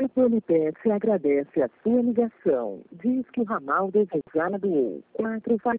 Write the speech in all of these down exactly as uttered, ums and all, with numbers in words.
O Polipet agradece a sua ligação. Diz que o ramal desejado ou quatro fa...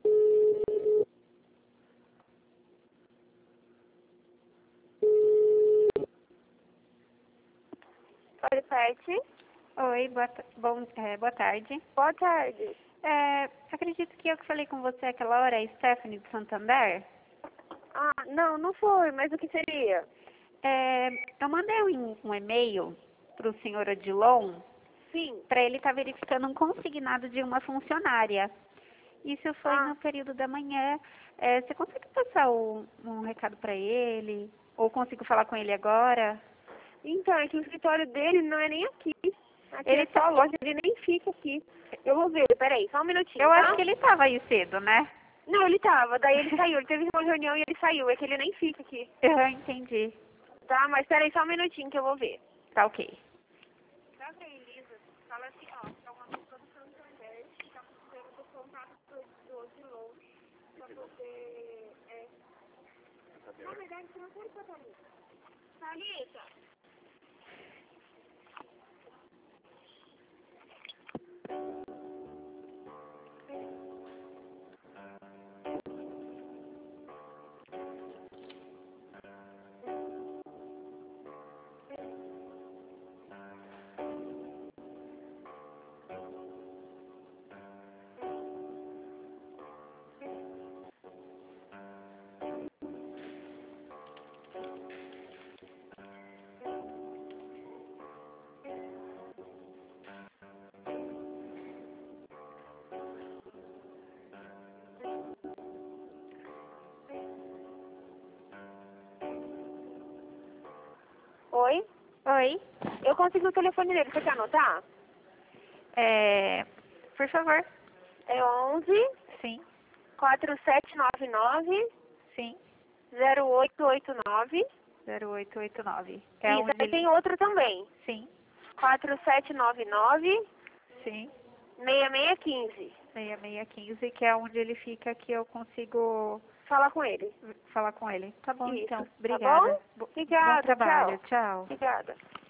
Polipet? Oi, boa, ta- bom, é, boa tarde. Boa tarde. É, acredito que eu que falei com você aquela hora, é Stephanie de Santander. Ah, não, não foi, mas o que seria? É, eu mandei um, um e-mail para o senhor Odilon Sim. para ele estar verificando um consignado de uma funcionária. Isso foi Ah. no período da manhã. É, você consegue passar o- um recado para ele? Ou consigo falar com ele agora? Então, é que o escritório dele não é nem aqui. Aqui Ele é só tá- a loja, ele nem fica aqui. Eu vou ver, peraí, só um minutinho, Eu tá? acho que ele estava aí cedo, né? Não, ele tava, daí ele saiu, ele teve uma reunião e ele saiu, é que ele nem fica aqui. Eu entendi. Tá, mas peraí, só um minutinho que eu vou ver. Tá ok. Dá pra Elisa, fala assim, ó, que é uma pessoa do Santander, que tá precisando do contato do, do Odilon, pra poder, é... Na verdade, você não pode botar ali. Thalita! Oi? Oi. Eu consegui o telefone dele, você quer anotar? É, por favor. É onze, Sim, quatro sete nove nove, sim. zero oito oito nove. zero oito oito nove. É Isso, onde aí ele... tem outro também. Sim, quatro sete nove nove, sim. seis seis um cinco. seis seis um cinco, que é onde ele fica, que eu consigo Fala com ele. falar com ele. Tá bom, Isso. então. Tá Obrigada. bom? Bo- Obrigada, Bom trabalho. tchau. Tchau. Obrigada.